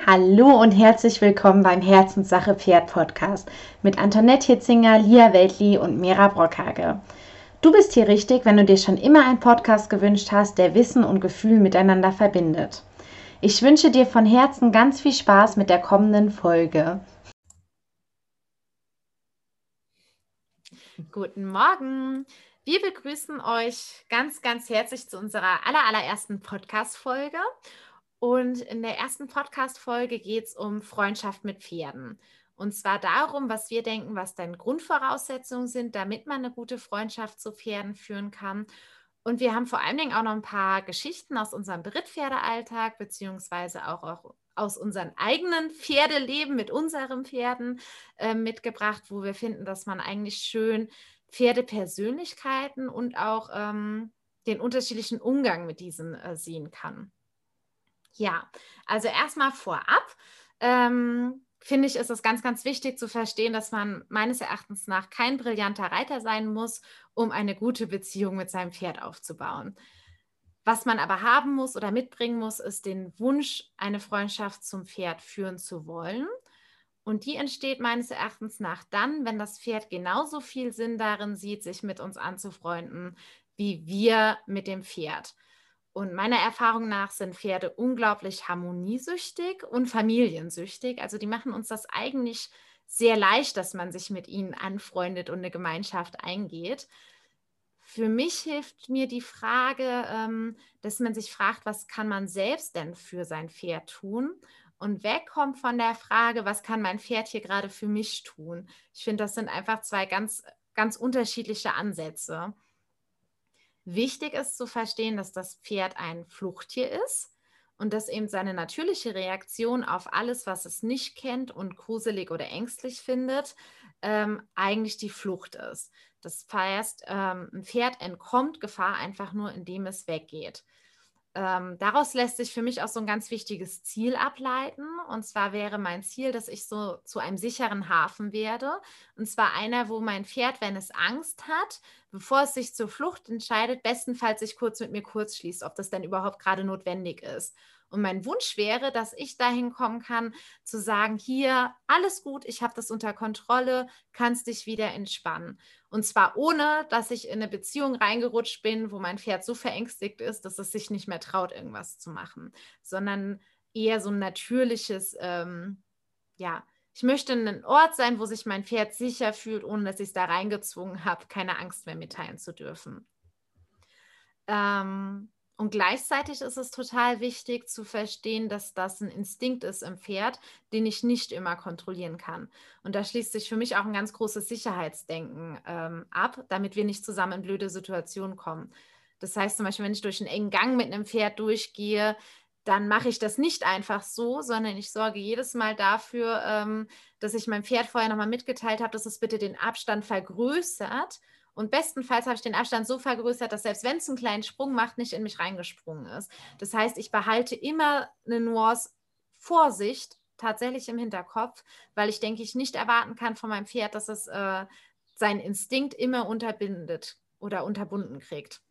Hallo und herzlich willkommen beim Herzenssache Pferd Podcast mit Antoinette Hitzinger, Lia Weltli und Mira Brockhage. Du bist hier richtig, wenn du dir schon immer einen Podcast gewünscht hast, der Wissen und Gefühl miteinander verbindet. Ich wünsche dir von Herzen ganz viel Spaß mit der kommenden Folge. Guten Morgen! Wir begrüßen euch ganz, ganz herzlich zu unserer allerersten Podcast-Folge. Und in der ersten Podcast-Folge geht es um Freundschaft mit Pferden. Und zwar darum, was wir denken, was dann Grundvoraussetzungen sind, damit man eine gute Freundschaft zu Pferden führen kann. Und wir haben vor allen Dingen auch noch ein paar Geschichten aus unserem Berittpferdealltag, beziehungsweise auch aus unserem eigenen Pferdeleben mit unseren Pferden mitgebracht, wo wir finden, dass man eigentlich schön Pferdepersönlichkeiten und auch den unterschiedlichen Umgang mit diesen sehen kann. Ja, also erstmal vorab finde ich, ist es ganz, ganz wichtig zu verstehen, dass man meines Erachtens nach kein brillanter Reiter sein muss, um eine gute Beziehung mit seinem Pferd aufzubauen. Was man aber haben muss oder mitbringen muss, ist den Wunsch, eine Freundschaft zum Pferd führen zu wollen. Und die entsteht meines Erachtens nach dann, wenn das Pferd genauso viel Sinn darin sieht, sich mit uns anzufreunden, wie wir mit dem Pferd. Und meiner Erfahrung nach sind Pferde unglaublich harmoniesüchtig und familiensüchtig. Also die machen uns das eigentlich sehr leicht, dass man sich mit ihnen anfreundet und eine Gemeinschaft eingeht. Für mich hilft mir die Frage, dass man sich fragt, was kann man selbst denn für sein Pferd tun? Und wegkommt von der Frage, was kann mein Pferd hier gerade für mich tun? Ich finde, das sind einfach zwei ganz, ganz unterschiedliche Ansätze. Wichtig ist zu verstehen, dass das Pferd ein Fluchttier ist und dass eben seine natürliche Reaktion auf alles, was es nicht kennt und gruselig oder ängstlich findet, eigentlich die Flucht ist. Das heißt, ein Pferd entkommt Gefahr einfach nur, indem es weggeht. Daraus lässt sich für mich auch so ein ganz wichtiges Ziel ableiten. Und zwar wäre mein Ziel, dass ich so zu einem sicheren Hafen werde. Und zwar einer, wo mein Pferd, wenn es Angst hat, bevor es sich zur Flucht entscheidet, bestenfalls sich kurz mit mir kurz schließt, ob das denn überhaupt gerade notwendig ist. Und mein Wunsch wäre, dass ich dahin kommen kann, zu sagen, hier, alles gut, ich habe das unter Kontrolle, kannst dich wieder entspannen. Und zwar ohne, dass ich in eine Beziehung reingerutscht bin, wo mein Pferd so verängstigt ist, dass es sich nicht mehr traut, irgendwas zu machen, sondern eher so ein natürliches, ja, ich möchte ein Ort sein, wo sich mein Pferd sicher fühlt, ohne dass ich es da reingezwungen habe, keine Angst mehr mitteilen zu dürfen. Und gleichzeitig ist es total wichtig zu verstehen, dass das ein Instinkt ist im Pferd, den ich nicht immer kontrollieren kann. Und da schließt sich für mich auch ein ganz großes Sicherheitsdenken ab, damit wir nicht zusammen in blöde Situationen kommen. Das heißt zum Beispiel, wenn ich durch einen engen Gang mit einem Pferd durchgehe, dann mache ich das nicht einfach so, sondern ich sorge jedes Mal dafür, dass ich meinem Pferd vorher nochmal mitgeteilt habe, dass es bitte den Abstand vergrößert. Und bestenfalls habe ich den Abstand so vergrößert, dass selbst wenn es einen kleinen Sprung macht, nicht in mich reingesprungen ist. Das heißt, ich behalte immer eine Nuance Vorsicht tatsächlich im Hinterkopf, weil ich denke, ich nicht erwarten kann von meinem Pferd, dass es seinen Instinkt immer unterbindet oder unterbunden kriegt.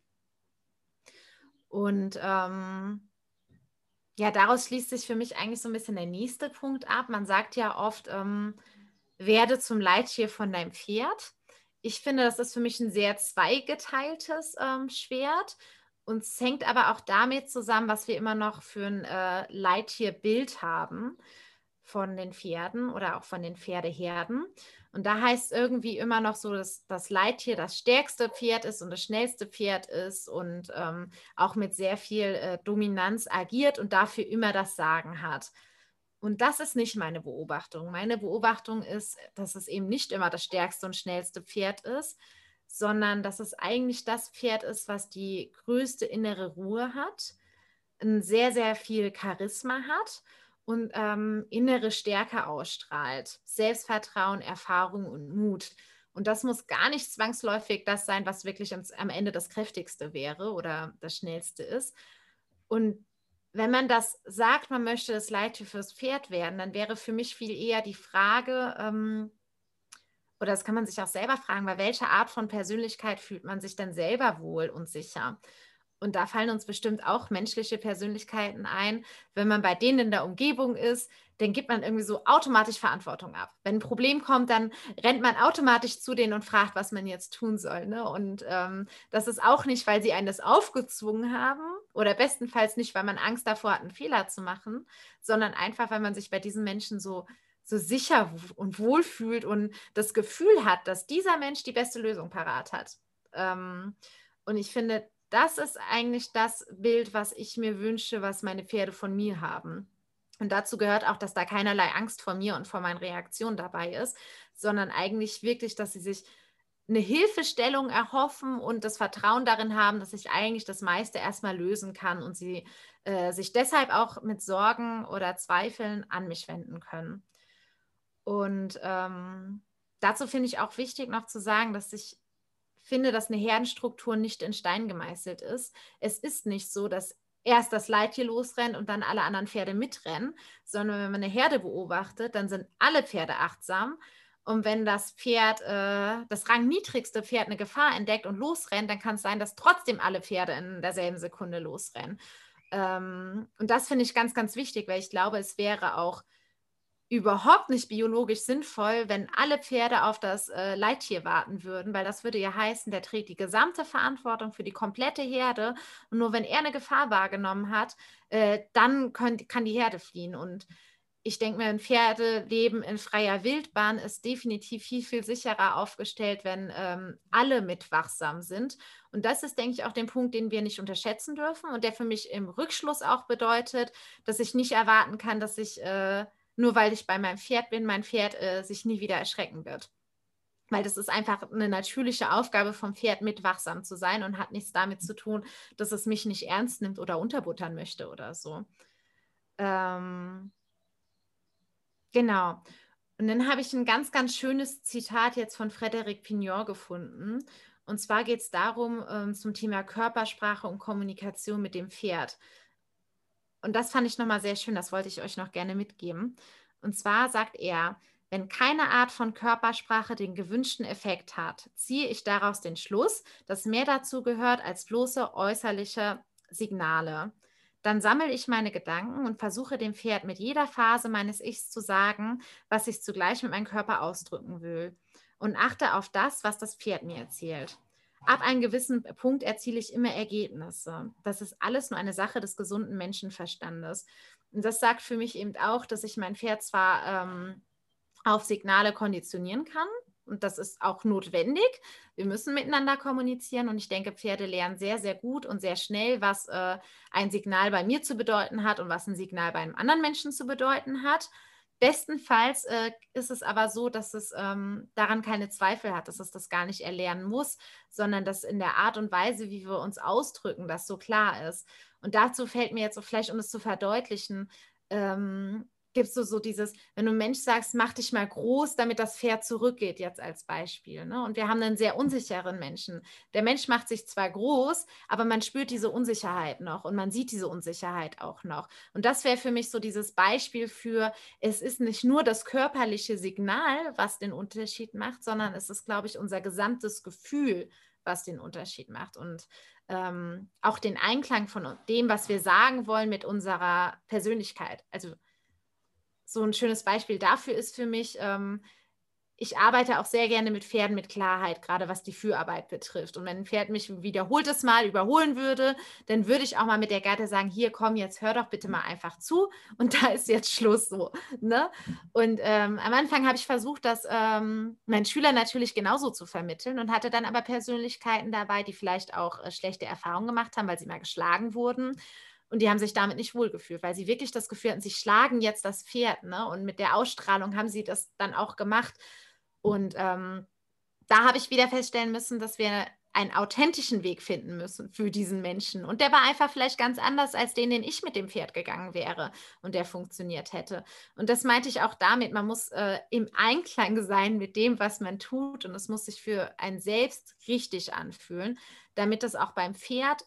Und ja, daraus schließt sich für mich eigentlich so ein bisschen der nächste Punkt ab. Man sagt ja oft, werde zum Leittier von deinem Pferd. Ich finde, das ist für mich ein sehr zweigeteiltes Schwert. Und es hängt aber auch damit zusammen, was wir immer noch für ein Leittierbild haben von den Pferden oder auch von den Pferdeherden. Und da heißt irgendwie immer noch so, dass das Leittier das stärkste Pferd ist und das schnellste Pferd ist und auch mit sehr viel Dominanz agiert und dafür immer das Sagen hat. Und das ist nicht meine Beobachtung. Meine Beobachtung ist, dass es eben nicht immer das stärkste und schnellste Pferd ist, sondern dass es eigentlich das Pferd ist, was die größte innere Ruhe hat, ein sehr, sehr viel Charisma hat und innere Stärke ausstrahlt. Selbstvertrauen, Erfahrung und Mut. Und das muss gar nicht zwangsläufig das sein, was wirklich am Ende das kräftigste wäre oder das schnellste ist. Und wenn man das sagt, man möchte das Leittier fürs Pferd werden, dann wäre für mich viel eher die Frage, oder das kann man sich auch selber fragen, bei welcher Art von Persönlichkeit fühlt man sich denn selber wohl und sicher? Und da fallen uns bestimmt auch menschliche Persönlichkeiten ein. Wenn man bei denen in der Umgebung ist, dann gibt man irgendwie so automatisch Verantwortung ab. Wenn ein Problem kommt, dann rennt man automatisch zu denen und fragt, was man jetzt tun soll. Ne? Und das ist auch nicht, weil sie einen das aufgezwungen haben oder bestenfalls nicht, weil man Angst davor hat, einen Fehler zu machen, sondern einfach, weil man sich bei diesen Menschen so sicher und wohl fühlt und das Gefühl hat, dass dieser Mensch die beste Lösung parat hat. Und ich finde, das ist eigentlich das Bild, was ich mir wünsche, was meine Pferde von mir haben. Und dazu gehört auch, dass da keinerlei Angst vor mir und vor meinen Reaktionen dabei ist, sondern eigentlich wirklich, dass sie sich eine Hilfestellung erhoffen und das Vertrauen darin haben, dass ich eigentlich das meiste erstmal lösen kann und sie sich deshalb auch mit Sorgen oder Zweifeln an mich wenden können. Und dazu finde ich auch wichtig noch zu sagen, dass ich finde, dass eine Herdenstruktur nicht in Stein gemeißelt ist. Es ist nicht so, dass erst das Leittier losrennt und dann alle anderen Pferde mitrennen, sondern wenn man eine Herde beobachtet, dann sind alle Pferde achtsam. Und wenn das Pferd, das rangniedrigste Pferd eine Gefahr entdeckt und losrennt, dann kann es sein, dass trotzdem alle Pferde in derselben Sekunde losrennen. Und das finde ich ganz, ganz wichtig, weil ich glaube, es wäre auch überhaupt nicht biologisch sinnvoll, wenn alle Pferde auf das Leittier warten würden, weil das würde ja heißen, der trägt die gesamte Verantwortung für die komplette Herde und nur wenn er eine Gefahr wahrgenommen hat, dann kann die Herde fliehen. Und ich denke mir, ein Pferdeleben in freier Wildbahn ist definitiv viel, viel sicherer aufgestellt, wenn alle mit wachsam sind. Und das ist, denke ich, auch der Punkt, den wir nicht unterschätzen dürfen und der für mich im Rückschluss auch bedeutet, dass ich nicht erwarten kann, dass ich nur weil ich bei meinem Pferd bin, mein Pferd sich nie wieder erschrecken wird. Weil das ist einfach eine natürliche Aufgabe vom Pferd, mit wachsam zu sein und hat nichts damit zu tun, dass es mich nicht ernst nimmt oder unterbuttern möchte oder so. Genau. Und dann habe ich ein ganz, ganz schönes Zitat jetzt von Frédéric Pignon gefunden. Und zwar geht es darum, zum Thema Körpersprache und Kommunikation mit dem Pferd. Und das fand ich nochmal sehr schön, das wollte ich euch noch gerne mitgeben. Und zwar sagt er, wenn keine Art von Körpersprache den gewünschten Effekt hat, ziehe ich daraus den Schluss, dass mehr dazu gehört als bloße äußerliche Signale. Dann sammle ich meine Gedanken und versuche dem Pferd mit jeder Phase meines Ichs zu sagen, was ich zugleich mit meinem Körper ausdrücken will. Und achte auf das, was das Pferd mir erzählt. Ab einem gewissen Punkt erziele ich immer Ergebnisse. Das ist alles nur eine Sache des gesunden Menschenverstandes. Und das sagt für mich eben auch, dass ich mein Pferd zwar auf Signale konditionieren kann, und das ist auch notwendig. Wir müssen miteinander kommunizieren und ich denke, Pferde lernen sehr, sehr gut und sehr schnell, was ein Signal bei mir zu bedeuten hat und was ein Signal bei einem anderen Menschen zu bedeuten hat. Bestenfalls ist es aber so, dass es daran keine Zweifel hat, dass es das gar nicht erlernen muss, sondern dass in der Art und Weise, wie wir uns ausdrücken, das so klar ist. Und dazu fällt mir jetzt so vielleicht, um es zu verdeutlichen, gibst du so dieses, wenn du einem Mensch sagst, mach dich mal groß, damit das Pferd zurückgeht, jetzt als Beispiel. Ne? Und wir haben einen sehr unsicheren Menschen. Der Mensch macht sich zwar groß, aber man spürt diese Unsicherheit noch und man sieht diese Unsicherheit auch noch. Und das wäre für mich so dieses Beispiel für, es ist nicht nur das körperliche Signal, was den Unterschied macht, sondern es ist, glaube ich, unser gesamtes Gefühl, was den Unterschied macht. Und auch den Einklang von dem, was wir sagen wollen, mit unserer Persönlichkeit. Also so ein schönes Beispiel dafür ist für mich, ich arbeite auch sehr gerne mit Pferden mit Klarheit, gerade was die Führarbeit betrifft. Und wenn ein Pferd mich wiederholtes Mal überholen würde, dann würde ich auch mal mit der Gerte sagen, hier komm, jetzt hör doch bitte mal einfach zu und da ist jetzt Schluss so. Ne? Und am Anfang habe ich versucht, das meinen Schülern natürlich genauso zu vermitteln und hatte dann aber Persönlichkeiten dabei, die vielleicht auch schlechte Erfahrungen gemacht haben, weil sie mal geschlagen wurden. Und die haben sich damit nicht wohlgefühlt, weil sie wirklich das Gefühl hatten, sie schlagen jetzt das Pferd. Ne? Und mit der Ausstrahlung haben sie das dann auch gemacht. Und da habe ich wieder feststellen müssen, dass wir einen authentischen Weg finden müssen für diesen Menschen. Und der war einfach vielleicht ganz anders als den ich mit dem Pferd gegangen wäre und der funktioniert hätte. Und das meinte ich auch damit, man muss im Einklang sein mit dem, was man tut. Und es muss sich für einen selbst richtig anfühlen, damit es auch beim Pferd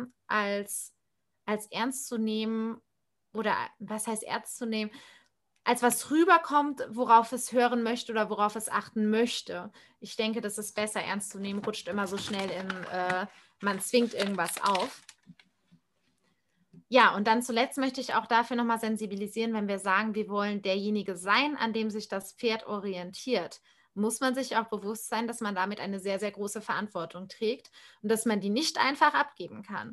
als ernst zu nehmen oder was heißt ernst zu nehmen, als was rüberkommt, worauf es hören möchte oder worauf es achten möchte. Ich denke, das ist besser ernst zu nehmen, rutscht immer so schnell in, man zwingt irgendwas auf. Ja, und dann zuletzt möchte ich auch dafür nochmal sensibilisieren, wenn wir sagen, wir wollen derjenige sein, an dem sich das Pferd orientiert, muss man sich auch bewusst sein, dass man damit eine sehr, sehr große Verantwortung trägt und dass man die nicht einfach abgeben kann.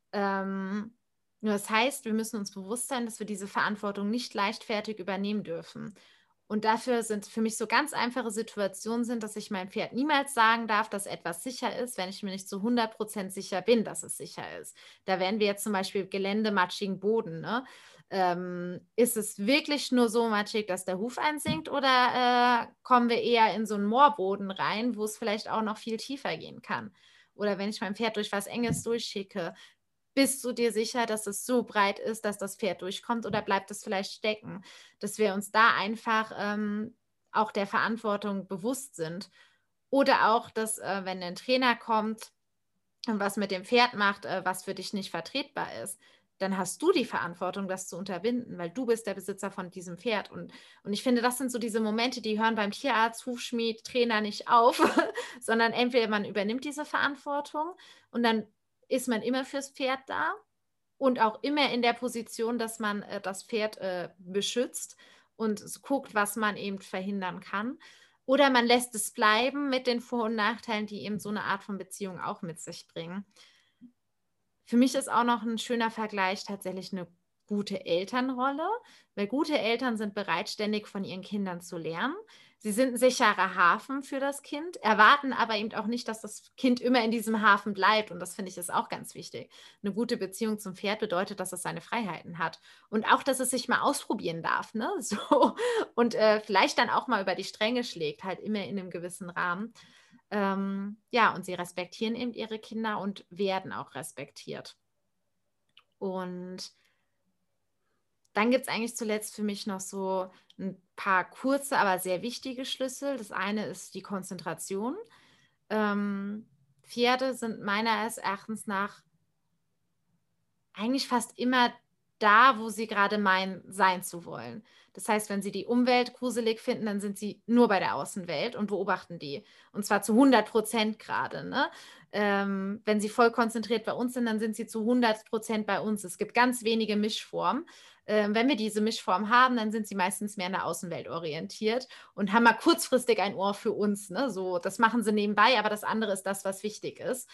Nur das heißt, wir müssen uns bewusst sein, dass wir diese Verantwortung nicht leichtfertig übernehmen dürfen. Und dafür sind für mich so ganz einfache Situationen sind, dass ich meinem Pferd niemals sagen darf, dass etwas sicher ist, wenn ich mir nicht zu 100% sicher bin, dass es sicher ist. Da wären wir jetzt zum Beispiel Gelände, matschigen Boden. Ne? Ist es wirklich nur so matschig, dass der Huf einsinkt oder kommen wir eher in so einen Moorboden rein, wo es vielleicht auch noch viel tiefer gehen kann? Oder wenn ich mein Pferd durch was Enges durchschicke, bist du dir sicher, dass es so breit ist, dass das Pferd durchkommt oder bleibt es vielleicht stecken? Dass wir uns da einfach auch der Verantwortung bewusst sind. Oder auch, dass wenn ein Trainer kommt und was mit dem Pferd macht, was für dich nicht vertretbar ist, dann hast du die Verantwortung, das zu unterbinden, weil du bist der Besitzer von diesem Pferd. Und ich finde, das sind so diese Momente, die hören beim Tierarzt, Hufschmied, Trainer nicht auf, sondern entweder man übernimmt diese Verantwortung und dann ist man immer fürs Pferd da und auch immer in der Position, dass man das Pferd beschützt und guckt, was man eben verhindern kann. Oder man lässt es bleiben mit den Vor- und Nachteilen, die eben so eine Art von Beziehung auch mit sich bringen. Für mich ist auch noch ein schöner Vergleich tatsächlich eine gute Elternrolle, weil gute Eltern sind bereit, ständig von ihren Kindern zu lernen. Sie sind ein sicherer Hafen für das Kind, erwarten aber eben auch nicht, dass das Kind immer in diesem Hafen bleibt. Und das finde ich ist auch ganz wichtig. Eine gute Beziehung zum Pferd bedeutet, dass es seine Freiheiten hat und auch, dass es sich mal ausprobieren darf, ne? So und vielleicht dann auch mal über die Stränge schlägt, halt immer in einem gewissen Rahmen. Ja, und sie respektieren eben ihre Kinder und werden auch respektiert. Und dann gibt es eigentlich zuletzt für mich noch so ein paar kurze, aber sehr wichtige Schlüssel. Das eine ist die Konzentration. Pferde sind meines Erachtens nach eigentlich fast immer da, wo sie gerade meinen, sein zu wollen. Das heißt, wenn sie die Umwelt gruselig finden, dann sind sie nur bei der Außenwelt und beobachten die. Und zwar zu 100% gerade. Ne? Wenn sie voll konzentriert bei uns sind, dann sind sie zu 100% bei uns. Es gibt ganz wenige Mischformen. Wenn wir diese Mischform haben, dann sind sie meistens mehr in der Außenwelt orientiert und haben mal kurzfristig ein Ohr für uns. Ne? So, das machen sie nebenbei, aber das andere ist das, was wichtig ist.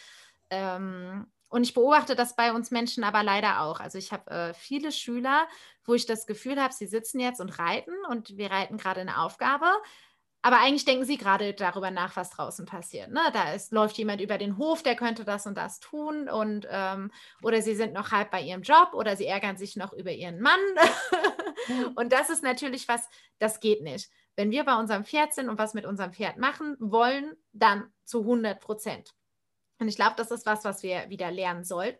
Und ich beobachte das bei uns Menschen aber leider auch. Also ich habe viele Schüler, wo ich das Gefühl habe, sie sitzen jetzt und reiten und wir reiten gerade eine Aufgabe. Aber eigentlich denken sie gerade darüber nach, was draußen passiert. Ne? Läuft jemand über den Hof, der könnte das und das tun. Oder sie sind noch halb bei ihrem Job oder sie ärgern sich noch über ihren Mann. Mhm. Und das ist natürlich was, das geht nicht. Wenn wir bei unserem Pferd sind und was mit unserem Pferd machen wollen, dann zu 100%. Und ich glaube, das ist was wir wieder lernen sollten.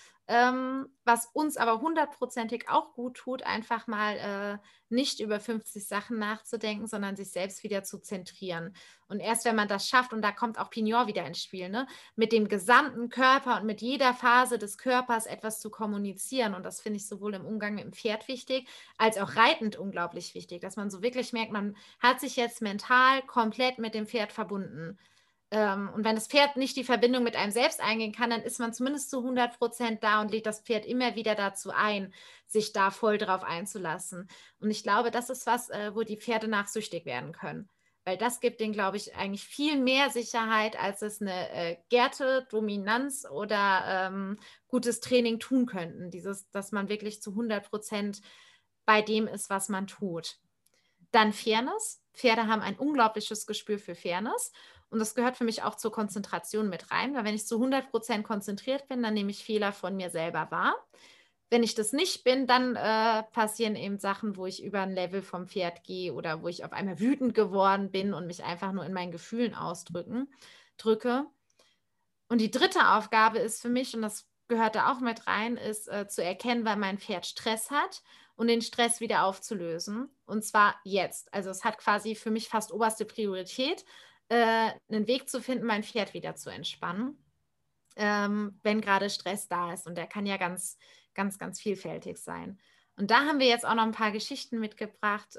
Was uns aber 100%ig auch gut tut, einfach mal nicht über 50 Sachen nachzudenken, sondern sich selbst wieder zu zentrieren. Und erst wenn man das schafft, und da kommt auch Pignor wieder ins Spiel, ne, mit dem gesamten Körper und mit jeder Phase des Körpers etwas zu kommunizieren. Und das finde ich sowohl im Umgang mit dem Pferd wichtig, als auch reitend unglaublich wichtig, dass man so wirklich merkt, man hat sich jetzt mental komplett mit dem Pferd verbunden. Und wenn das Pferd nicht die Verbindung mit einem selbst eingehen kann, dann ist man zumindest zu 100% da und lädt das Pferd immer wieder dazu ein, sich da voll drauf einzulassen. Und ich glaube, das ist was, wo die Pferde nachsüchtig werden können. Weil das gibt denen, glaube ich, eigentlich viel mehr Sicherheit, als es eine Gerte, Dominanz oder gutes Training tun könnten. Dass man wirklich zu 100% bei dem ist, was man tut. Dann Fairness. Pferde haben ein unglaubliches Gespür für Fairness. Und das gehört für mich auch zur Konzentration mit rein, weil wenn ich zu 100% konzentriert bin, dann nehme ich Fehler von mir selber wahr. Wenn ich das nicht bin, dann passieren eben Sachen, wo ich über ein Level vom Pferd gehe oder wo ich auf einmal wütend geworden bin und mich einfach nur in meinen Gefühlen drücke. Und die dritte Aufgabe ist für mich, und das gehört da auch mit rein, ist zu erkennen, weil mein Pferd Stress hat und den Stress wieder aufzulösen. Und zwar jetzt. Also es hat quasi für mich fast oberste Priorität, einen Weg zu finden, mein Pferd wieder zu entspannen, wenn gerade Stress da ist. Und der kann ja ganz, ganz, ganz vielfältig sein. Und da haben wir jetzt auch noch ein paar Geschichten mitgebracht,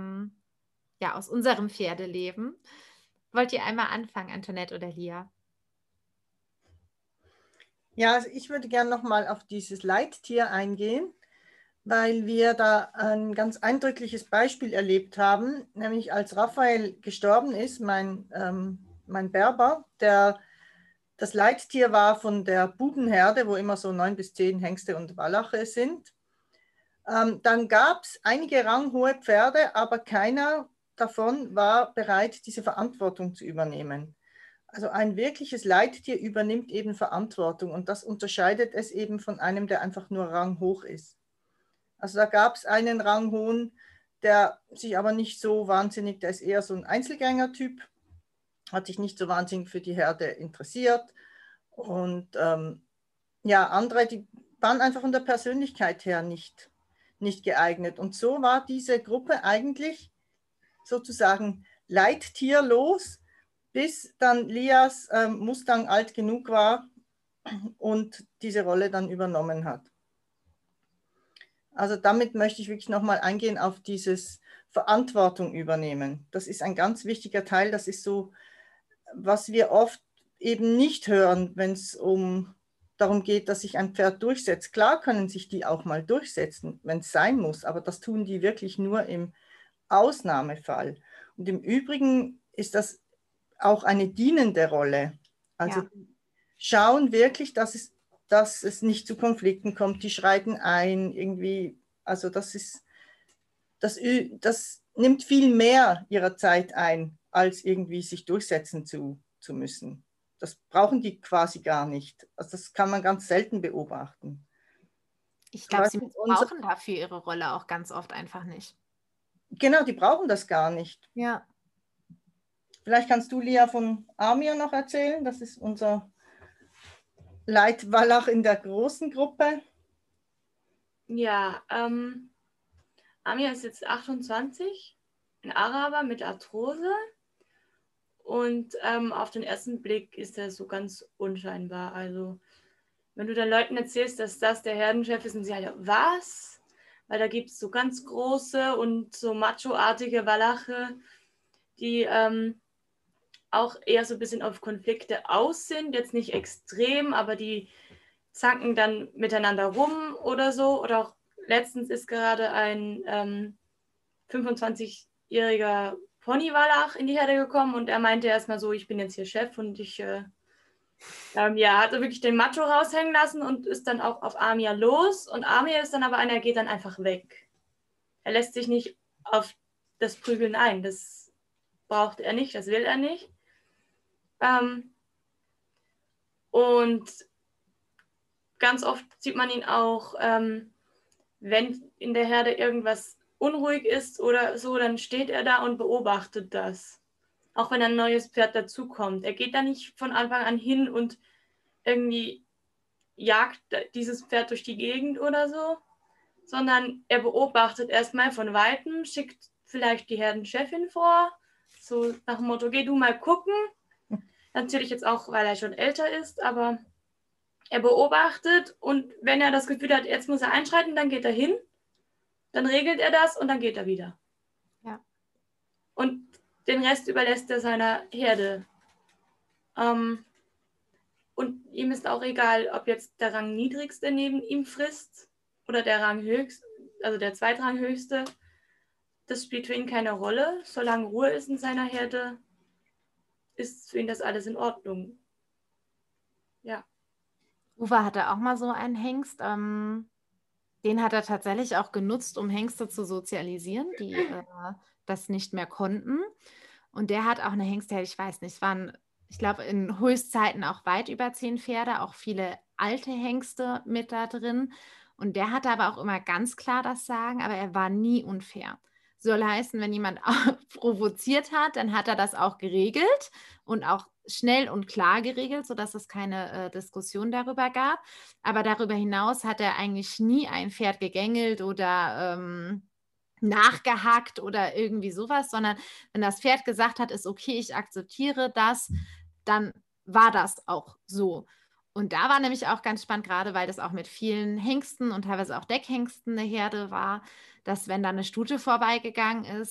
ja, aus unserem Pferdeleben. Wollt ihr einmal anfangen, Antoinette oder Lia? Ja, also ich würde gerne nochmal auf dieses Leittier eingehen, weil wir da ein ganz eindrückliches Beispiel erlebt haben, nämlich als Raphael gestorben ist, mein Berber, das Leittier war von der Budenherde, wo immer so 9 bis 10 Hengste und Wallache sind. Dann gab es einige ranghohe Pferde, aber keiner davon war bereit, diese Verantwortung zu übernehmen. Also ein wirkliches Leittier übernimmt eben Verantwortung und das unterscheidet es eben von einem, der einfach nur ranghoch ist. Also da gab es einen ranghohen, der sich aber nicht so wahnsinnig, der ist eher so ein Einzelgänger-Typ, hat sich nicht so wahnsinnig für die Herde interessiert. Und ja, andere, die waren einfach von der Persönlichkeit her nicht geeignet. Und so war diese Gruppe eigentlich sozusagen leittierlos, bis dann Lias Mustang alt genug war und diese Rolle dann übernommen hat. Also damit möchte ich wirklich nochmal eingehen auf dieses Verantwortung übernehmen. Das ist ein ganz wichtiger Teil. Das ist so, was wir oft eben nicht hören, wenn es darum geht, dass sich ein Pferd durchsetzt. Klar können sich die auch mal durchsetzen, wenn es sein muss, aber das tun die wirklich nur im Ausnahmefall. Und im Übrigen ist das auch eine dienende Rolle. Also Ja. schauen wirklich, dass es nicht zu Konflikten kommt, die schreiten ein, irgendwie, also das nimmt viel mehr ihrer Zeit ein, als irgendwie sich durchsetzen zu müssen. Das brauchen die quasi gar nicht. Also das kann man ganz selten beobachten. Ich Zum glaube, sie Beispiel brauchen dafür ihre Rolle auch ganz oft einfach nicht. Genau, die brauchen das gar nicht. Ja. Vielleicht kannst du, Lia, von Amir noch erzählen. Das ist unser Leitwallach in der großen Gruppe. Ja, Amir ist jetzt 28, ein Araber mit Arthrose. Und auf den ersten Blick ist er so ganz unscheinbar. Also, wenn du dann Leuten erzählst, dass das der Herdenchef ist, und sie halt, was? Weil da gibt es so ganz große und so macho-artige Walache, die auch eher so ein bisschen auf Konflikte aus sind. Jetzt nicht extrem, aber die zanken dann miteinander rum oder so. Oder auch letztens ist gerade ein 25-jähriger Ponywallach in die Herde gekommen und er meinte erstmal so, ich bin jetzt hier Chef und ich ja, hat er wirklich den Macho raushängen lassen und ist dann auch auf Amir los und Amir ist dann aber einer, geht dann einfach weg. Er lässt sich nicht auf das Prügeln ein, das braucht er nicht, das will er nicht. Und ganz oft sieht man ihn auch, wenn in der Herde irgendwas unruhig ist oder so, dann steht er da und beobachtet das. Auch wenn ein neues Pferd dazukommt. Er geht da nicht von Anfang an hin und irgendwie jagt dieses Pferd durch die Gegend oder so, sondern er beobachtet erstmal von Weitem, schickt vielleicht die Herdenchefin vor, so nach dem Motto, geh du mal gucken. Natürlich jetzt auch, weil er schon älter ist, aber er beobachtet und wenn er das Gefühl hat, jetzt muss er einschreiten, dann geht er hin, dann regelt er das und dann geht er wieder. Ja. Und den Rest überlässt er seiner Herde. Und ihm ist auch egal, ob jetzt der Rangniedrigste neben ihm frisst oder der Ranghöchste, also der Zweitranghöchste. Das spielt für ihn keine Rolle. Solange Ruhe ist in seiner Herde, ist für ihn das alles in Ordnung. Ja. Uwe hatte auch mal so einen Hengst. Den hat er tatsächlich auch genutzt, um Hengste zu sozialisieren, die das nicht mehr konnten. Und der hat auch eine Hengste, ich weiß nicht, waren, ich glaube, in Höchstzeiten auch weit über 10 Pferde, auch viele alte Hengste mit da drin. Und der hatte aber auch immer ganz klar das Sagen, aber er war nie unfair. Soll heißen, wenn jemand provoziert hat, dann hat er das auch geregelt und auch schnell und klar geregelt, sodass es keine Diskussion darüber gab. Aber darüber hinaus hat er eigentlich nie ein Pferd gegängelt oder nachgehackt oder irgendwie sowas, sondern wenn das Pferd gesagt hat, ist okay, ich akzeptiere das, dann war das auch so. Und da war nämlich auch ganz spannend, gerade weil das auch mit vielen Hengsten und teilweise auch Deckhengsten eine Herde war, dass wenn da eine Stute vorbeigegangen ist,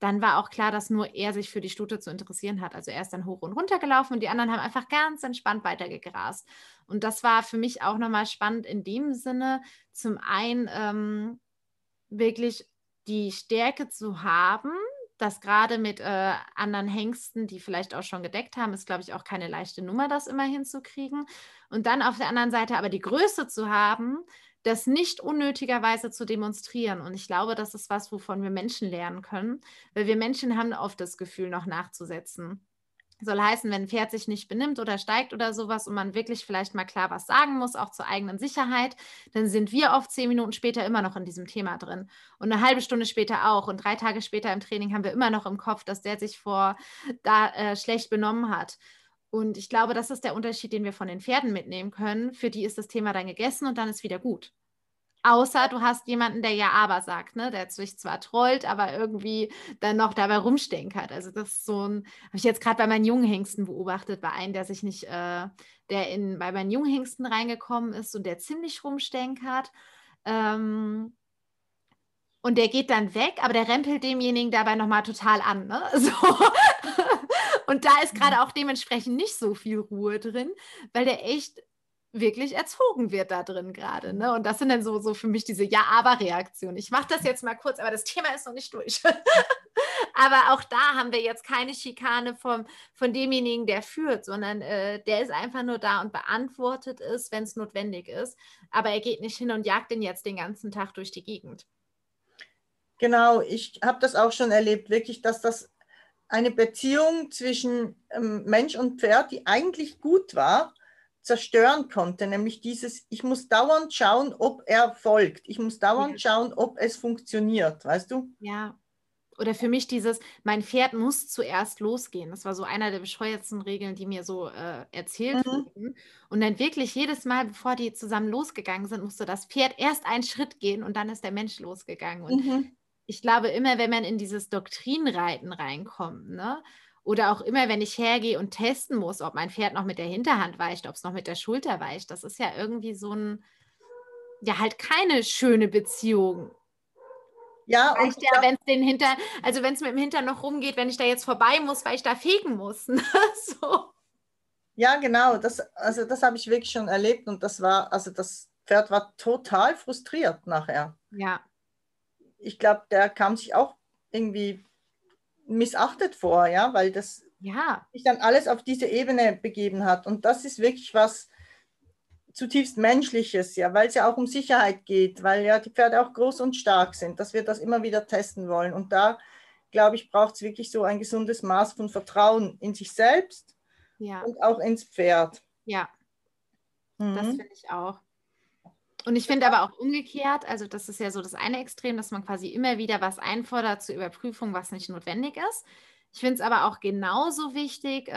dann war auch klar, dass nur er sich für die Stute zu interessieren hat. Also er ist dann hoch und runter gelaufen und die anderen haben einfach ganz entspannt weitergegrast. Und das war für mich auch nochmal spannend in dem Sinne, zum einen wirklich die Stärke zu haben, das gerade mit anderen Hengsten, die vielleicht auch schon gedeckt haben, ist, glaube ich, auch keine leichte Nummer, das immer hinzukriegen. Und dann auf der anderen Seite aber die Größe zu haben, das nicht unnötigerweise zu demonstrieren. Und ich glaube, das ist was, wovon wir Menschen lernen können, weil wir Menschen haben oft das Gefühl, noch nachzusetzen. Soll heißen, wenn ein Pferd sich nicht benimmt oder steigt oder sowas und man wirklich vielleicht mal klar was sagen muss, auch zur eigenen Sicherheit, dann sind wir oft 10 Minuten später immer noch in diesem Thema drin. Und eine halbe Stunde später auch. Und 3 Tage später im Training haben wir immer noch im Kopf, dass der sich schlecht benommen hat. Und ich glaube, das ist der Unterschied, den wir von den Pferden mitnehmen können. Für die ist das Thema dann gegessen und dann ist wieder gut. Außer du hast jemanden, der ja aber sagt, ne, der sich zwar trollt, aber irgendwie dann noch dabei rumstenkert. Also das ist so ein, habe ich jetzt gerade bei meinen jungen Hengsten beobachtet, bei einem, der sich nicht, bei meinen jungen Hengsten reingekommen ist und der ziemlich rumstenkert. Und der geht dann weg, aber der rempelt demjenigen dabei nochmal total an. Ne? So. Und da ist gerade auch dementsprechend nicht so viel Ruhe drin, weil der echt wirklich erzogen wird da drin gerade. Ne? Und das sind dann so für mich diese Ja-Aber-Reaktionen. Ich mache das jetzt mal kurz, aber das Thema ist noch nicht durch. Aber auch da haben wir jetzt keine Schikane von demjenigen, der führt, sondern der ist einfach nur da und beantwortet es, wenn es notwendig ist. Aber er geht nicht hin und jagt den jetzt den ganzen Tag durch die Gegend. Genau, ich habe das auch schon erlebt, wirklich, dass das eine Beziehung zwischen Mensch und Pferd, die eigentlich gut war, zerstören konnte, nämlich dieses, ich muss dauernd schauen, ob er folgt. Ich muss dauernd schauen, ob es funktioniert, weißt du? Ja. Oder für mich dieses, mein Pferd muss zuerst losgehen. Das war so einer der bescheuertsten Regeln, die mir so erzählt wurden. Und dann wirklich jedes Mal, bevor die zusammen losgegangen sind, musste das Pferd erst einen Schritt gehen und dann ist der Mensch losgegangen. Und ich glaube, immer wenn man in dieses Doktrinreiten reinkommt, ne? Oder auch immer, wenn ich hergehe und testen muss, ob mein Pferd noch mit der Hinterhand weicht, ob es noch mit der Schulter weicht, das ist ja irgendwie so ein, ja, halt keine schöne Beziehung. Ja, und ja, wenn es mit dem Hintern noch rumgeht, wenn ich da jetzt vorbei muss, weil ich da fegen muss. Ne? So. Ja, genau, das habe ich wirklich schon erlebt und das Pferd war total frustriert nachher. Ja. Ich glaube, der kam sich auch irgendwie missachtet vor, ja, weil das sich dann alles auf diese Ebene begeben hat. Und das ist wirklich was zutiefst Menschliches, ja, weil es ja auch um Sicherheit geht, weil ja die Pferde auch groß und stark sind, dass wir das immer wieder testen wollen. Und da, glaube ich, braucht es wirklich so ein gesundes Maß von Vertrauen in sich selbst und auch ins Pferd. Ja, das finde ich auch. Und ich finde aber auch umgekehrt, also das ist ja so das eine Extrem, dass man quasi immer wieder was einfordert zur Überprüfung, was nicht notwendig ist. Ich finde es aber auch genauso wichtig,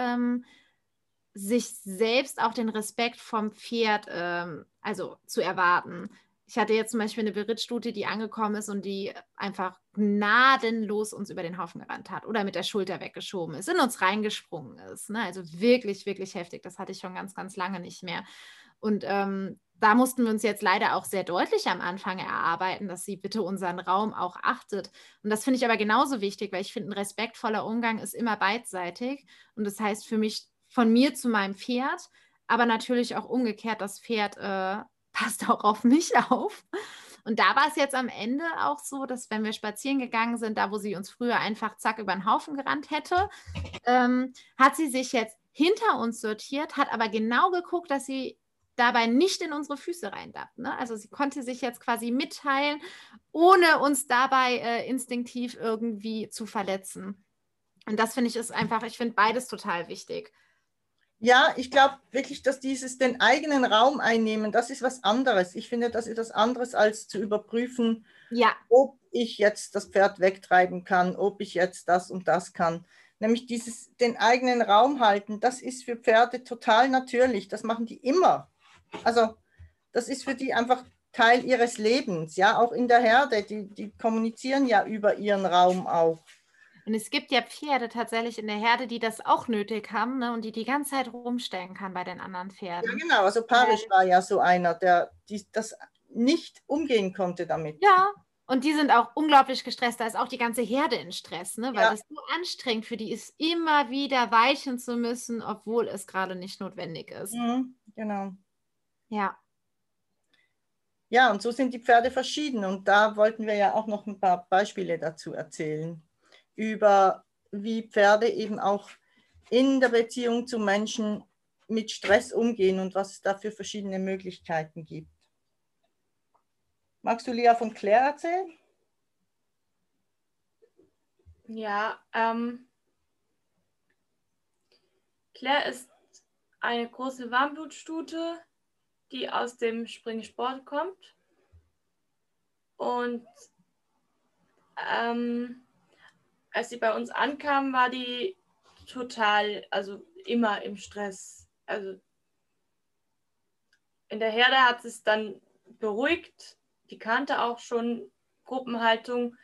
sich selbst auch den Respekt vom Pferd also zu erwarten. Ich hatte jetzt zum Beispiel eine Berittstute, die angekommen ist und die einfach gnadenlos uns über den Haufen gerannt hat oder mit der Schulter weggeschoben ist, in uns reingesprungen ist. Ne? Also wirklich, wirklich heftig. Das hatte ich schon ganz, ganz lange nicht mehr. Und da mussten wir uns jetzt leider auch sehr deutlich am Anfang erarbeiten, dass sie bitte unseren Raum auch achtet. Und das finde ich aber genauso wichtig, weil ich finde, ein respektvoller Umgang ist immer beidseitig. Und das heißt für mich von mir zu meinem Pferd, aber natürlich auch umgekehrt, das Pferd passt auch auf mich auf. Und da war es jetzt am Ende auch so, dass wenn wir spazieren gegangen sind, da wo sie uns früher einfach zack über den Haufen gerannt hätte, hat sie sich jetzt hinter uns sortiert, hat aber genau geguckt, dass sie dabei nicht in unsere Füße rein darf. Ne? Also sie konnte sich jetzt quasi mitteilen, ohne uns dabei instinktiv irgendwie zu verletzen. Und das finde ich ist einfach, ich finde beides total wichtig. Ja, ich glaube wirklich, dass dieses den eigenen Raum einnehmen, das ist was anderes. Ich finde, das ist was anderes, als zu überprüfen, ob ich jetzt das Pferd wegtreiben kann, ob ich jetzt das und das kann. Nämlich dieses den eigenen Raum halten, das ist für Pferde total natürlich. Das machen die immer. Also das ist für die einfach Teil ihres Lebens, ja, auch in der Herde. Die kommunizieren ja über ihren Raum auch. Und es gibt ja Pferde tatsächlich in der Herde, die das auch nötig haben, ne, und die ganze Zeit rumstellen kann bei den anderen Pferden. Ja, genau. Also Parisch war ja so einer, der das nicht umgehen konnte damit. Ja, Und die sind auch unglaublich gestresst. Da ist auch die ganze Herde in Stress, ne? Weil Ja. das so anstrengend für die ist, immer wieder weichen zu müssen, obwohl es gerade nicht notwendig ist. Genau. Ja. Ja, und so sind die Pferde verschieden. Und da wollten wir ja auch noch ein paar Beispiele dazu erzählen, über wie Pferde eben auch in der Beziehung zu Menschen mit Stress umgehen und was es da für verschiedene Möglichkeiten gibt. Magst du, Lia, von Claire erzählen? Ja, Claire ist eine große Warmblutstute, die aus dem Springsport kommt. Und als sie bei uns ankam, war die total, also immer im Stress. Also in der Herde hat es dann beruhigt. Die kannte auch schon Gruppenhaltung.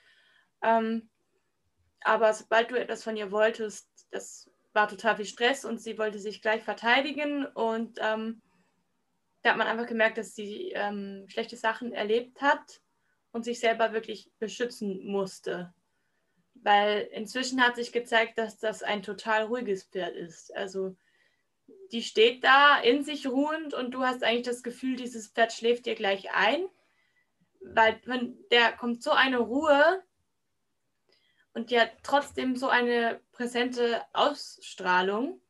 Aber sobald du etwas von ihr wolltest, das war total viel Stress und sie wollte sich gleich verteidigen. Und da hat man einfach gemerkt, dass sie schlechte Sachen erlebt hat und sich selber wirklich beschützen musste. Weil inzwischen hat sich gezeigt, dass das ein total ruhiges Pferd ist. Also die steht da in sich ruhend und du hast eigentlich das Gefühl, dieses Pferd schläft dir gleich ein, weil der kommt so eine Ruhe und die hat trotzdem so eine präsente Ausstrahlung.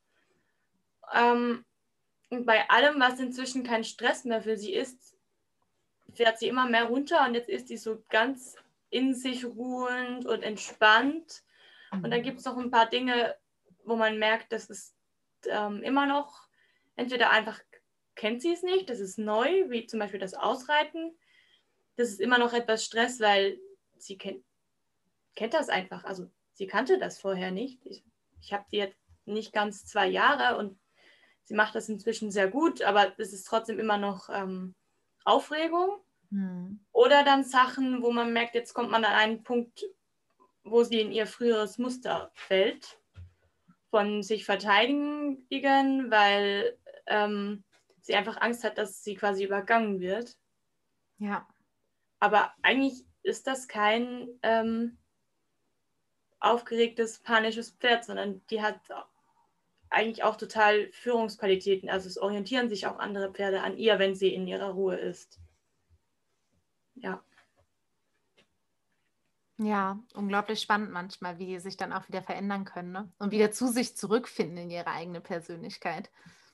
Und bei allem, was inzwischen kein Stress mehr für sie ist, fährt sie immer mehr runter und jetzt ist sie so ganz in sich ruhend und entspannt. Und dann gibt es noch ein paar Dinge, wo man merkt, das ist immer noch, entweder einfach kennt sie es nicht, das ist neu, wie zum Beispiel das Ausreiten. Das ist immer noch etwas Stress, weil sie kennt das einfach. Also sie kannte das vorher nicht. Ich habe die jetzt nicht ganz 2 Jahre und sie macht das inzwischen sehr gut, aber es ist trotzdem immer noch Aufregung. Oder dann Sachen, wo man merkt, jetzt kommt man an einen Punkt, wo sie in ihr früheres Muster fällt, von sich verteidigen, weil sie einfach Angst hat, dass sie quasi übergangen wird. Ja. Aber eigentlich ist das kein aufgeregtes, panisches Pferd, sondern die hat eigentlich auch total Führungsqualitäten. Also es orientieren sich auch andere Pferde an ihr, wenn sie in ihrer Ruhe ist. Ja. Ja, unglaublich spannend manchmal, wie die sich dann auch wieder verändern können, ne? Und wieder zu sich zurückfinden in ihre eigene Persönlichkeit.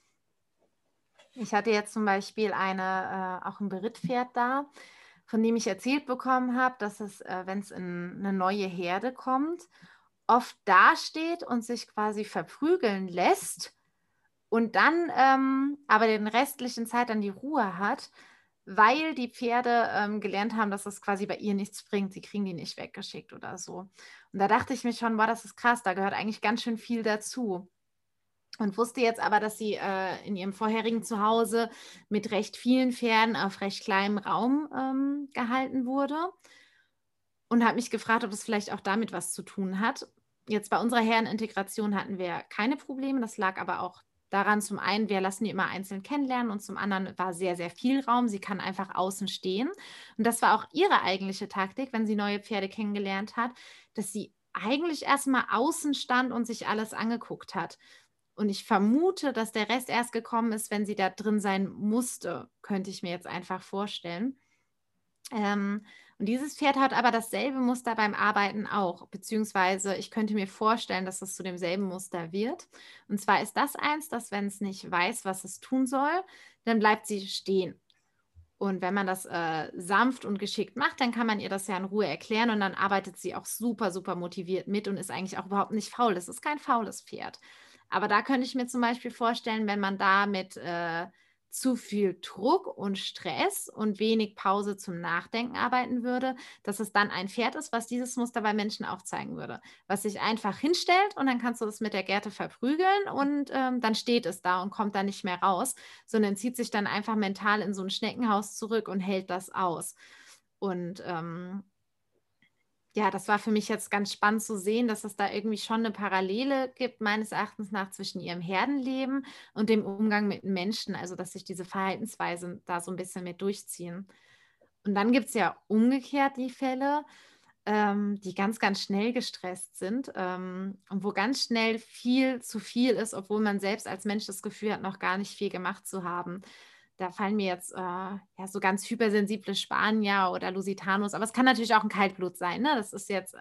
Ich hatte jetzt zum Beispiel auch ein Berittpferd da, von dem ich erzählt bekommen habe, dass es, wenn es in eine neue Herde kommt, oft dasteht und sich quasi verprügeln lässt und dann aber den restlichen Zeit dann die Ruhe hat, weil die Pferde gelernt haben, dass es quasi bei ihr nichts bringt. Sie kriegen die nicht weggeschickt oder so. Und da dachte ich mir schon, boah, das ist krass, da gehört eigentlich ganz schön viel dazu. Und wusste jetzt aber, dass sie in ihrem vorherigen Zuhause mit recht vielen Pferden auf recht kleinem Raum gehalten wurde. Und habe mich gefragt, ob das vielleicht auch damit was zu tun hat. Jetzt bei unserer Herdenintegration hatten wir keine Probleme. Das lag aber auch daran, zum einen, wir lassen die immer einzeln kennenlernen und zum anderen war sehr, sehr viel Raum. Sie kann einfach außen stehen. Und das war auch ihre eigentliche Taktik, wenn sie neue Pferde kennengelernt hat, dass sie eigentlich erstmal außen stand und sich alles angeguckt hat. Und ich vermute, dass der Rest erst gekommen ist, wenn sie da drin sein musste, könnte ich mir jetzt einfach vorstellen. Und dieses Pferd hat aber dasselbe Muster beim Arbeiten auch, beziehungsweise ich könnte mir vorstellen, dass es zu demselben Muster wird. Und zwar ist das eins, dass wenn es nicht weiß, was es tun soll, dann bleibt sie stehen. Und wenn man das sanft und geschickt macht, dann kann man ihr das ja in Ruhe erklären und dann arbeitet sie auch super, super motiviert mit und ist eigentlich auch überhaupt nicht faul. Das ist kein faules Pferd. Aber da könnte ich mir zum Beispiel vorstellen, wenn man da mit zu viel Druck und Stress und wenig Pause zum Nachdenken arbeiten würde, dass es dann ein Pferd ist, was dieses Muster bei Menschen auch zeigen würde. Was sich einfach hinstellt und dann kannst du das mit der Gerte verprügeln und dann steht es da und kommt da nicht mehr raus, sondern zieht sich dann einfach mental in so ein Schneckenhaus zurück und hält das aus. Und ja, das war für mich jetzt ganz spannend zu sehen, dass es da irgendwie schon eine Parallele gibt, meines Erachtens nach, zwischen ihrem Herdenleben und dem Umgang mit Menschen. Also, dass sich diese Verhaltensweisen da so ein bisschen mit durchziehen. Und dann gibt es ja umgekehrt die Fälle, die ganz, ganz schnell gestresst sind und wo ganz schnell viel zu viel ist, obwohl man selbst als Mensch das Gefühl hat, noch gar nicht viel gemacht zu haben. Da fallen mir jetzt ja, so ganz hypersensible Spanier oder Lusitanos, aber es kann natürlich auch ein Kaltblut sein, ne? Das ist jetzt,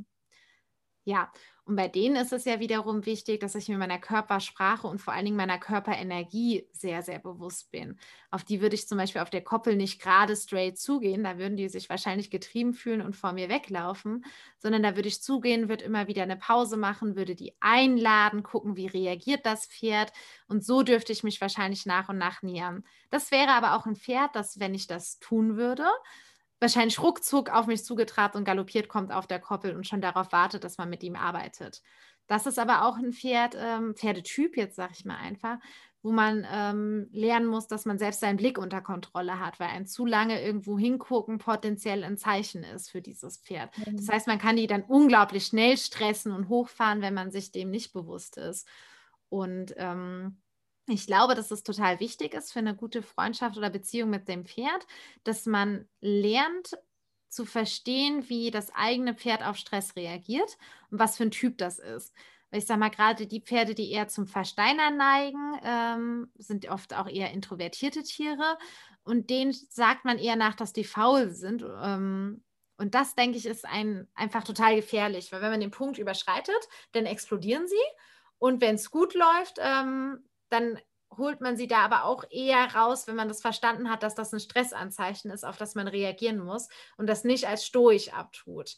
ja, und bei denen ist es ja wiederum wichtig, dass ich mir meiner Körpersprache und vor allen Dingen meiner Körperenergie sehr, sehr bewusst bin. Auf die würde ich zum Beispiel auf der Koppel nicht gerade straight zugehen, da würden die sich wahrscheinlich getrieben fühlen und vor mir weglaufen, sondern da würde ich zugehen, würde immer wieder eine Pause machen, würde die einladen, gucken, wie reagiert das Pferd, und so dürfte ich mich wahrscheinlich nach und nach nähern. Das wäre aber auch ein Pferd, das, wenn ich das tun würde, wahrscheinlich ruckzuck auf mich zugetrabt und galoppiert kommt auf der Koppel und schon darauf wartet, dass man mit ihm arbeitet. Das ist aber auch ein Pferd, Pferdetyp, jetzt sage ich mal einfach, wo man lernen muss, dass man selbst seinen Blick unter Kontrolle hat, weil ein zu lange irgendwo hingucken potenziell ein Zeichen ist für dieses Pferd. Das heißt, man kann die dann unglaublich schnell stressen und hochfahren, wenn man sich dem nicht bewusst ist. Und ich glaube, dass es total wichtig ist für eine gute Freundschaft oder Beziehung mit dem Pferd, dass man lernt zu verstehen, wie das eigene Pferd auf Stress reagiert und was für ein Typ das ist. Weil ich sage mal, gerade die Pferde, die eher zum Versteinern neigen, sind oft auch eher introvertierte Tiere, und denen sagt man eher nach, dass die faul sind. Und das, denke ich, ist einfach total gefährlich, weil wenn man den Punkt überschreitet, dann explodieren sie. Und wenn es gut läuft, dann holt man sie da aber auch eher raus, wenn man das verstanden hat, dass das ein Stressanzeichen ist, auf das man reagieren muss und das nicht als stoisch abtut.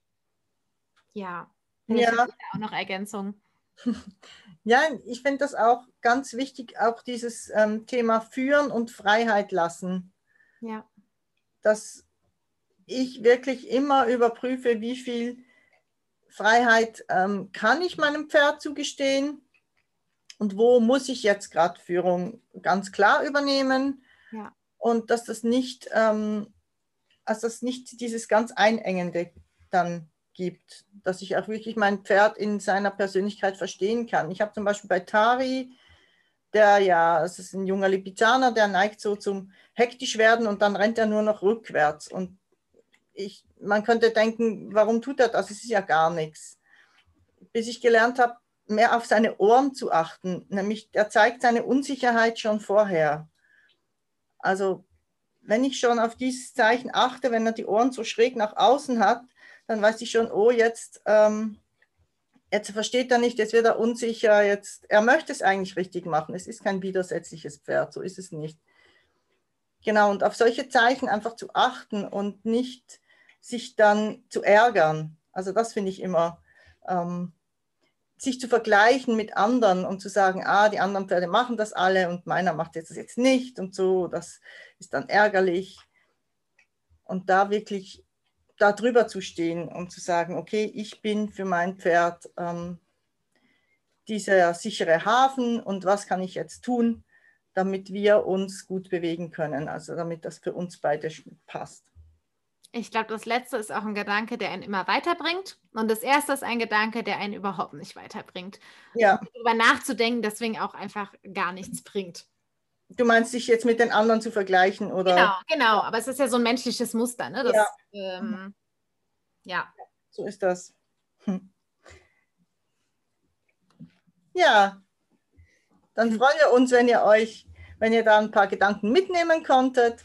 Ja, vielleicht Ja, habt ihr da auch noch Ergänzungen. ja, ich finde das auch ganz wichtig, auch dieses Thema Führen und Freiheit lassen, Ja, dass ich wirklich immer überprüfe, wie viel Freiheit kann ich meinem Pferd zugestehen und wo muss ich jetzt gerade Führung ganz klar übernehmen, ja, und dass das nicht, also dass nicht dieses ganz Einengende dann gibt, dass ich auch wirklich mein Pferd in seiner Persönlichkeit verstehen kann. Ich habe zum Beispiel bei Tari, der ja, es ist ein junger Lipizzaner, der neigt so zum hektisch werden und dann rennt er nur noch rückwärts. Und man könnte denken, warum tut er das? Es ist ja gar nichts. Bis ich gelernt habe, mehr auf seine Ohren zu achten. Nämlich, er zeigt seine Unsicherheit schon vorher. Also, wenn ich schon auf dieses Zeichen achte, wenn er die Ohren so schräg nach außen hat, dann weiß ich schon, oh, jetzt versteht er nicht, jetzt wird er unsicher, er möchte es eigentlich richtig machen. Es ist kein widersetzliches Pferd, so ist es nicht. Genau, und auf solche Zeichen einfach zu achten und nicht sich dann zu ärgern. Also das finde ich immer, sich zu vergleichen mit anderen und zu sagen, die anderen Pferde machen das alle und meiner macht das jetzt nicht und so, das ist dann ärgerlich. Und da wirklich da drüber zu stehen und zu sagen, okay, ich bin für mein Pferd dieser sichere Hafen, und was kann ich jetzt tun, damit wir uns gut bewegen können, also damit das für uns beide passt. ich glaube, das Letzte ist auch ein Gedanke, der einen immer weiterbringt. Und das Erste ist ein Gedanke, der einen überhaupt nicht weiterbringt. Ja. Und darüber nachzudenken, deswegen auch einfach gar nichts bringt. Du meinst, dich jetzt mit den anderen zu vergleichen, oder? Genau. Aber es ist ja so ein menschliches Muster, ne? Das, Ja. ja. So ist das. Ja, dann freuen wir uns, wenn ihr da ein paar Gedanken mitnehmen konntet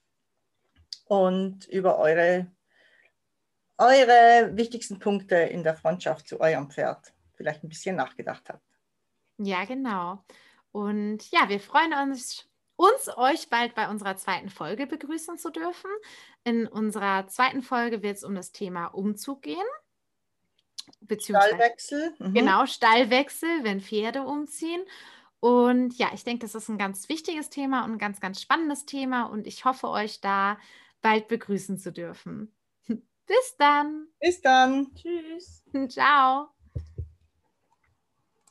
und über eure wichtigsten Punkte in der Freundschaft zu eurem Pferd vielleicht ein bisschen nachgedacht habt. Ja, genau. Und ja, wir freuen uns, euch bald bei unserer zweiten Folge begrüßen zu dürfen. In unserer zweiten Folge wird es um das Thema Umzug gehen. Stallwechsel. Genau, Stallwechsel, wenn Pferde umziehen. Und ja, ich denke, das ist ein ganz wichtiges Thema und ein ganz, ganz spannendes Thema. Und ich hoffe, euch da bald begrüßen zu dürfen. Bis dann. Bis dann. Tschüss. Ciao.